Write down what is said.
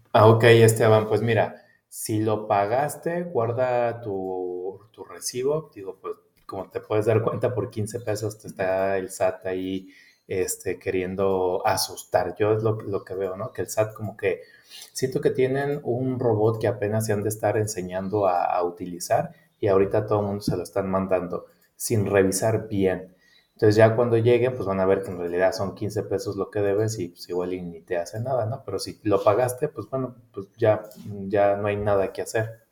Ok, Esteban, pues mira, si lo pagaste, guarda tu recibo. Digo, pues como te puedes dar cuenta, por 15 pesos te está el SAT ahí queriendo asustar. Yo es lo que veo, ¿no? Que el SAT como que siento que tienen un robot que apenas se han de estar enseñando a utilizar y ahorita todo el mundo se lo están mandando sin revisar bien. Entonces ya cuando lleguen, pues van a ver que en realidad son 15 pesos lo que debes y pues igual y ni te hace nada, ¿no? Pero si lo pagaste, pues bueno, pues ya no hay nada que hacer.